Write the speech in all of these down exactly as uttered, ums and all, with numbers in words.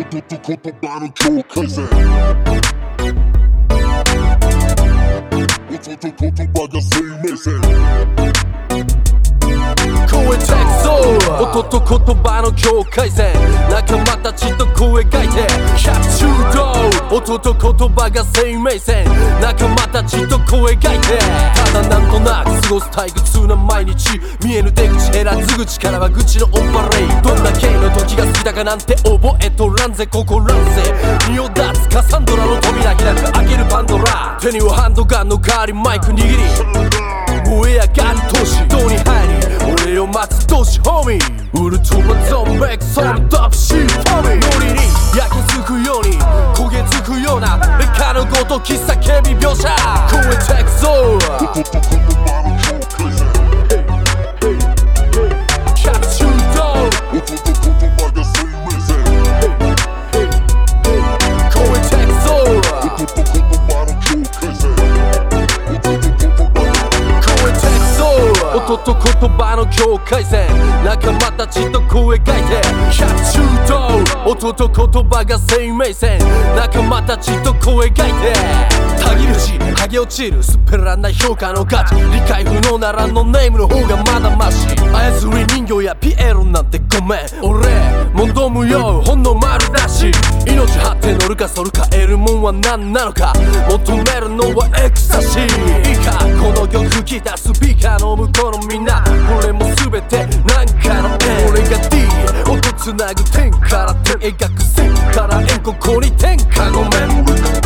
音と言葉の境界線音と言葉が生命線声テクソ音と言葉の境界線仲間たちと声描いてキャプチュード音と言葉が生命線仲間たちと声描いてただなんとなく過ごす退屈な毎日見えぬ出口減らず口からは愚痴のオンパレイどんな系の時が好きだかなんて覚えとらんぜここらんぜ身を脱つカサンドラの扉開く開けるパンドラ手にはハンドガンの代わりマイク握り燃え上がる都市どに入り俺を待つ都市ホミーウルトラゾンメイクソムダブシーフォミーノリに焼き付くように焦げ付くようなメカのごとき叫び描写声テクソ音と言葉の境界線キャプチュード音と言葉が生命線声テクソ音と言葉の境界線音と言葉声テクソ音と言葉の境界線仲間たちと声描いてキャプチュード音と言葉が生命線仲間たちと声描いてたぎるし剥げ落ちる滑らない評価の価値理解不能ならノーネームの方がまだマシ操り人形やピエロなんてごめん俺求むよほんの丸だし命張って乗るか反るか得るもんは何なのか求めるのはエクサシーいいかこの曲聴いたスピーカーの向こうのみんなこれも全てなんかの縁俺が D 音つなぐ点から点描く線から円ここに点かごめん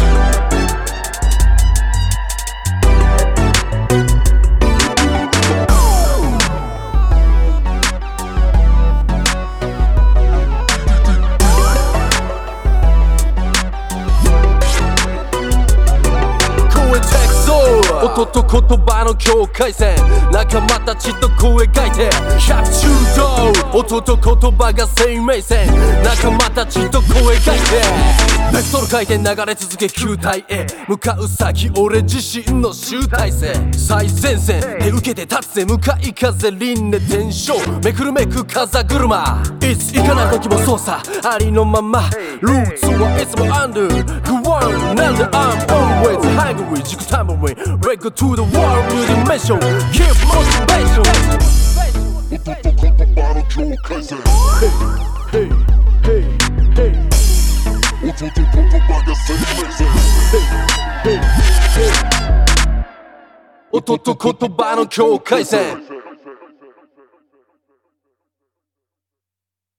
音と言葉の境界線仲間たちと声描いてキャプチュード音と言葉が生命線仲間たちと声描いてベクトル回転流れ続け球体へ向かう先俺自身の集大成最前線で受けて立つぜ向かい風輪廻転生めくるめく風車いついかなる時も操作ありのままルーツはいつも under the world なんで I'm always hungry 軸タムリンBreak to the world new dimension Give motivation 音と言葉の境界線 Hey, hey, hey, hey 音と言葉が生命線 Hey, hey, hey 音と言葉の境界線